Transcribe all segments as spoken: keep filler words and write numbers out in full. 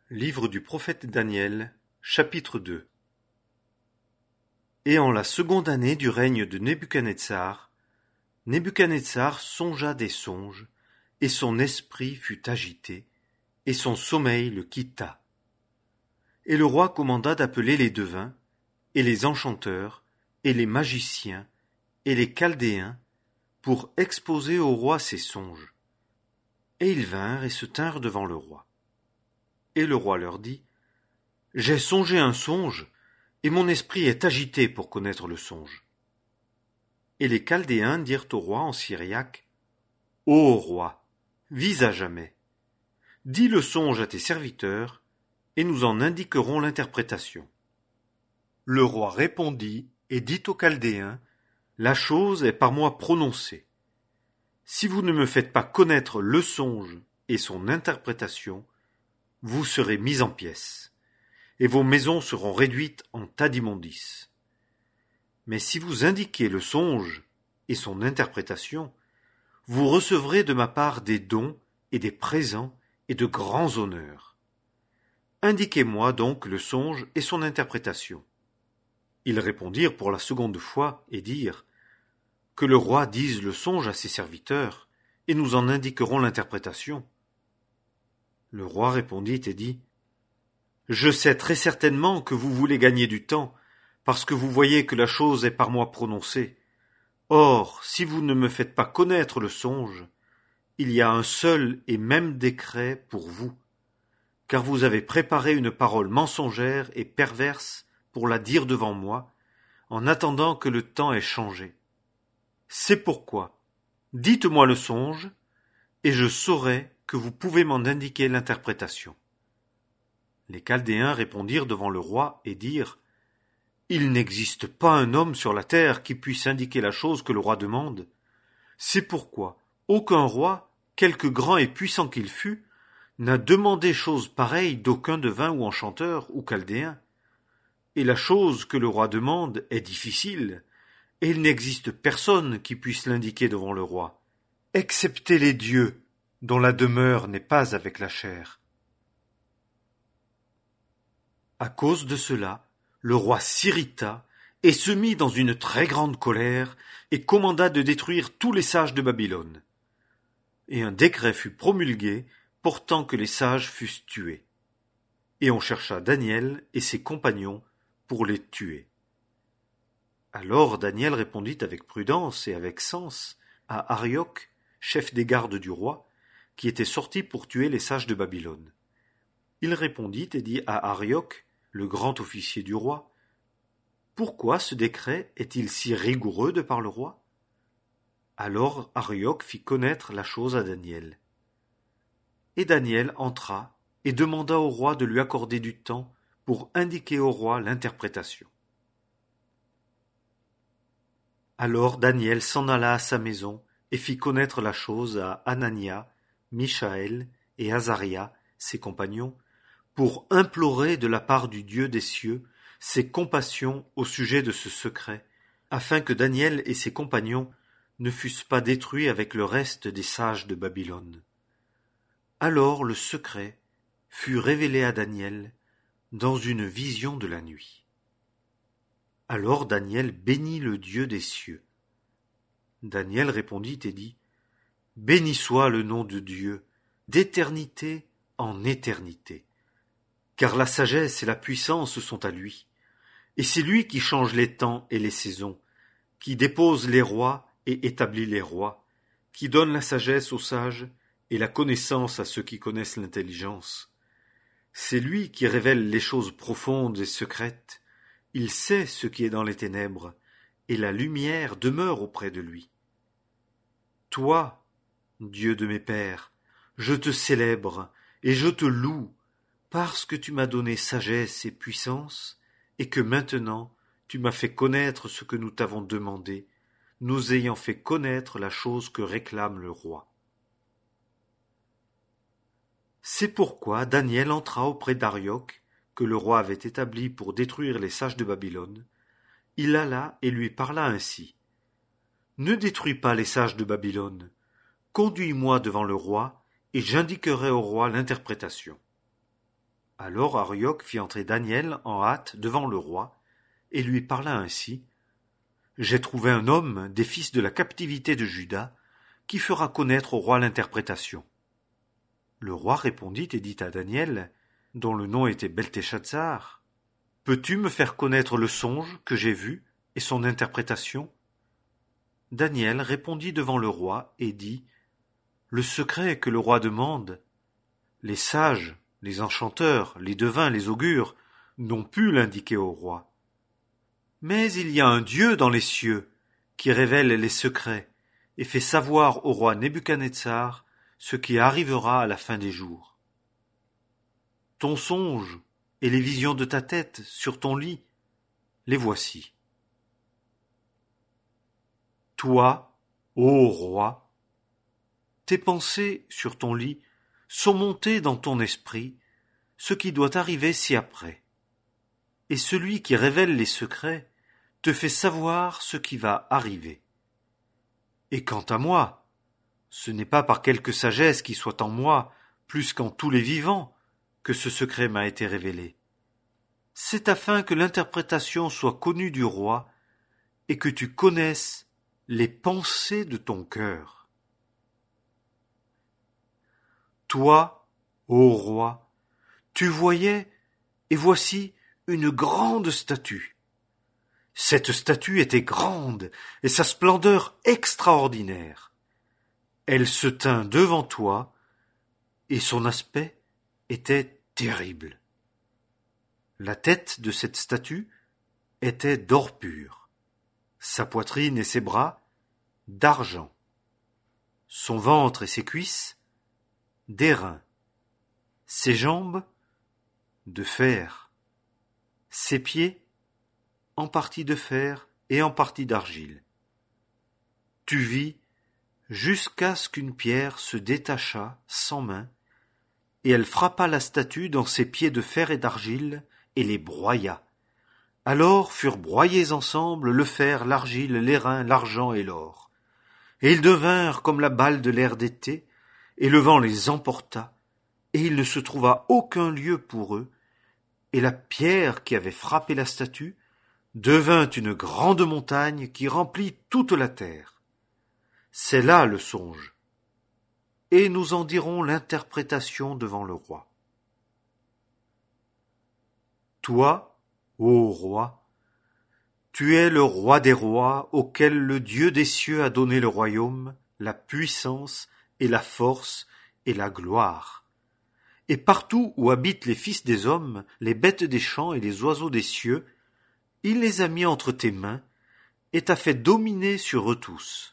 Livre du prophète Daniel, chapitre deux. Et en la seconde année du règne de Nebuchadnezzar, Nebuchadnezzar songea des songes, et son esprit fut agité, et son sommeil le quitta. Et le roi commanda d'appeler les devins, et les enchanteurs, et les magiciens, et les chaldéens, pour exposer au roi ses songes. Et ils vinrent et se tinrent devant le roi. Et le roi leur dit, « J'ai songé un songe, et mon esprit est agité pour connaître le songe. » Et les Chaldéens dirent au roi en syriaque, « Ô roi, vis à jamais. Dis le songe à tes serviteurs, et nous en indiquerons l'interprétation. » Le roi répondit et dit aux Chaldéens, « La chose est par moi prononcée. Si vous ne me faites pas connaître le songe et son interprétation, vous serez mis en pièces, et vos maisons seront réduites en tas d'immondices. Mais si vous indiquez le songe et son interprétation, vous recevrez de ma part des dons et des présents et de grands honneurs. Indiquez-moi donc le songe et son interprétation. » Ils répondirent pour la seconde fois et dirent, « Que le roi dise le songe à ses serviteurs, et nous en indiquerons l'interprétation. » Le roi répondit et dit, « Je sais très certainement que vous voulez gagner du temps, parce que vous voyez que la chose est par moi prononcée. Or, si vous ne me faites pas connaître le songe, il y a un seul et même décret pour vous, car vous avez préparé une parole mensongère et perverse pour la dire devant moi, en attendant que le temps ait changé. C'est pourquoi, dites-moi le songe, et je saurai que vous pouvez m'en indiquer l'interprétation. » Les Chaldéens répondirent devant le roi et dirent, « Il n'existe pas un homme sur la terre qui puisse indiquer la chose que le roi demande. C'est pourquoi aucun roi, quelque grand et puissant qu'il fût, n'a demandé chose pareille d'aucun devin ou enchanteur ou Chaldéen. Et la chose que le roi demande est difficile, et il n'existe personne qui puisse l'indiquer devant le roi, excepté les dieux, dont la demeure n'est pas avec la chair. » À cause de cela, le roi s'irrita et se mit dans une très grande colère et commanda de détruire tous les sages de Babylone. Et un décret fut promulgué portant que les sages fussent tués. Et on chercha Daniel et ses compagnons pour les tuer. Alors Daniel répondit avec prudence et avec sens à Arioc, chef des gardes du roi, qui était sorti pour tuer les sages de Babylone. Il répondit et dit à Arioc, le grand officier du roi, « Pourquoi ce décret est-il si rigoureux de par le roi ?» Alors Arioc fit connaître la chose à Daniel. Et Daniel entra et demanda au roi de lui accorder du temps pour indiquer au roi l'interprétation. Alors Daniel s'en alla à sa maison et fit connaître la chose à Anania, Mishaël et Azaria, ses compagnons, pour implorer de la part du Dieu des cieux ses compassions au sujet de ce secret, afin que Daniel et ses compagnons ne fussent pas détruits avec le reste des sages de Babylone. Alors le secret fut révélé à Daniel dans une vision de la nuit. Alors Daniel bénit le Dieu des cieux. Daniel répondit et dit, « Béni soit le nom de Dieu, d'éternité en éternité. Car la sagesse et la puissance sont à lui, et c'est lui qui change les temps et les saisons, qui dépose les rois et établit les rois, qui donne la sagesse aux sages et la connaissance à ceux qui connaissent l'intelligence. C'est lui qui révèle les choses profondes et secrètes. Il sait ce qui est dans les ténèbres, et la lumière demeure auprès de lui. Toi, Dieu de mes pères, je te célèbre et je te loue, parce que tu m'as donné sagesse et puissance, et que maintenant tu m'as fait connaître ce que nous t'avons demandé, nous ayant fait connaître la chose que réclame le roi. » C'est pourquoi Daniel entra auprès d'Arioc, que le roi avait établi pour détruire les sages de Babylone. Il alla et lui parla ainsi. « Ne détruis pas les sages de Babylone. Conduis-moi devant le roi, et j'indiquerai au roi l'interprétation. » Alors Arioc fit entrer Daniel en hâte devant le roi, et lui parla ainsi. J'ai trouvé un homme des fils de la captivité de Juda, qui fera connaître au roi l'interprétation. Le roi répondit et dit à Daniel, dont le nom était Belteshazzar, peux-tu me faire connaître le songe que j'ai vu et son interprétation? Daniel répondit devant le roi et dit, le secret que le roi demande, les sages, les enchanteurs, les devins, les augures, n'ont pu l'indiquer au roi. Mais il y a un Dieu dans les cieux, qui révèle les secrets, et fait savoir au roi Nebuchadnezzar ce qui arrivera à la fin des jours. Ton songe et les visions de ta tête sur ton lit, les voici. Toi, ô roi, tes pensées sur ton lit sont montées dans ton esprit, ce qui doit arriver ci-après. Et celui qui révèle les secrets te fait savoir ce qui va arriver. Et quant à moi, ce n'est pas par quelque sagesse qui soit en moi, plus qu'en tous les vivants, que ce secret m'a été révélé. C'est afin que l'interprétation soit connue du roi et que tu connaisses les pensées de ton cœur. Toi, ô roi, tu voyais, et voici une grande statue. Cette statue était grande et sa splendeur extraordinaire. Elle se tint devant toi et son aspect était terrible. La tête de cette statue était d'or pur, sa poitrine et ses bras d'argent, son ventre et ses cuisses d'airain, ses jambes de fer, ses pieds en partie de fer et en partie d'argile. Tu vis jusqu'à ce qu'une pierre se détacha sans main, et elle frappa la statue dans ses pieds de fer et d'argile, et les broya. Alors furent broyés ensemble le fer, l'argile, l'airain, l'argent et l'or. Et ils devinrent comme la balle de l'air d'été, et le vent les emporta, et il ne se trouva aucun lieu pour eux, et la pierre qui avait frappé la statue devint une grande montagne qui remplit toute la terre. C'est là le songe, et nous en dirons l'interprétation devant le roi. Toi, ô roi, tu es le roi des rois auquel le Dieu des cieux a donné le royaume, la puissance et la force et la gloire. Et partout où habitent les fils des hommes, les bêtes des champs et les oiseaux des cieux, il les a mis entre tes mains et t'a fait dominer sur eux tous.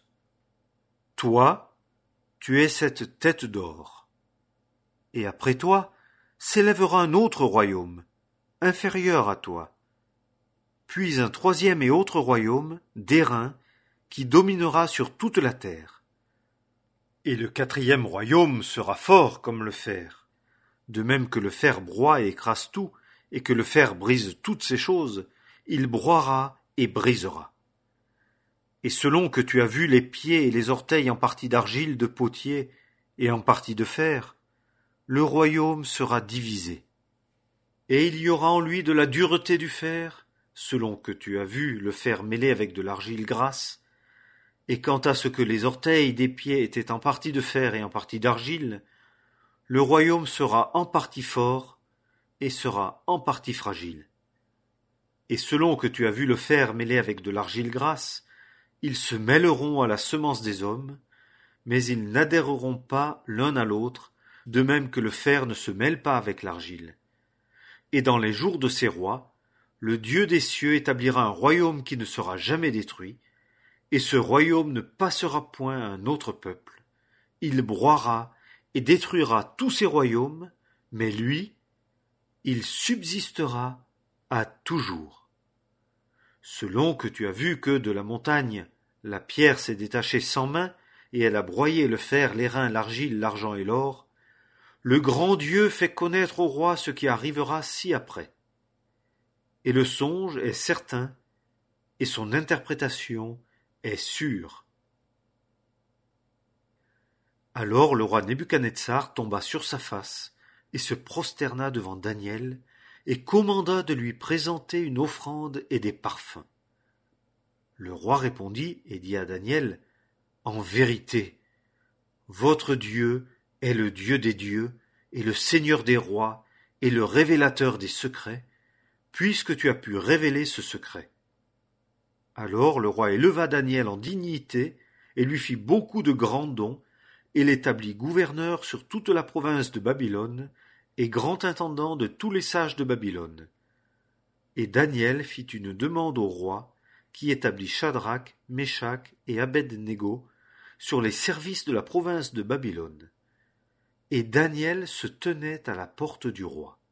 Toi, tu es cette tête d'or. Et après toi, s'élèvera un autre royaume, inférieur à toi. Puis un troisième et autre royaume, d'airain, qui dominera sur toute la terre. Et le quatrième royaume sera fort comme le fer, de même que le fer broie et écrase tout, et que le fer brise toutes ces choses, il broiera et brisera. Et selon que tu as vu les pieds et les orteils en partie d'argile de potier et en partie de fer, le royaume sera divisé. Et il y aura en lui de la dureté du fer, selon que tu as vu le fer mêlé avec de l'argile grasse, et quant à ce que les orteils des pieds étaient en partie de fer et en partie d'argile, le royaume sera en partie fort et sera en partie fragile. Et selon que tu as vu le fer mêlé avec de l'argile grasse, ils se mêleront à la semence des hommes, mais ils n'adhéreront pas l'un à l'autre, de même que le fer ne se mêle pas avec l'argile. Et dans les jours de ces rois, le Dieu des cieux établira un royaume qui ne sera jamais détruit, et ce royaume ne passera point à un autre peuple. Il broiera et détruira tous ces royaumes, mais lui, il subsistera à toujours. Selon que tu as vu que de la montagne, la pierre s'est détachée sans main, et elle a broyé le fer, l'airain, l'argile, l'argent et l'or, le grand Dieu fait connaître au roi ce qui arrivera ci-après. Et le songe est certain, et son interprétation est sûre. Alors le roi Nebuchadnezzar tomba sur sa face, et se prosterna devant Daniel, et commanda de lui présenter une offrande et des parfums. Le roi répondit et dit à Daniel, En vérité, votre Dieu est le Dieu des dieux, et le Seigneur des rois, et le révélateur des secrets, puisque tu as pu révéler ce secret. Alors le roi éleva Daniel en dignité, et lui fit beaucoup de grands dons, et l'établit gouverneur sur toute la province de Babylone, et grand intendant de tous les sages de Babylone. Et Daniel fit une demande au roi, qui établit Shadrach, Meshach et Abed-Négo sur les services de la province de Babylone. Et Daniel se tenait à la porte du roi.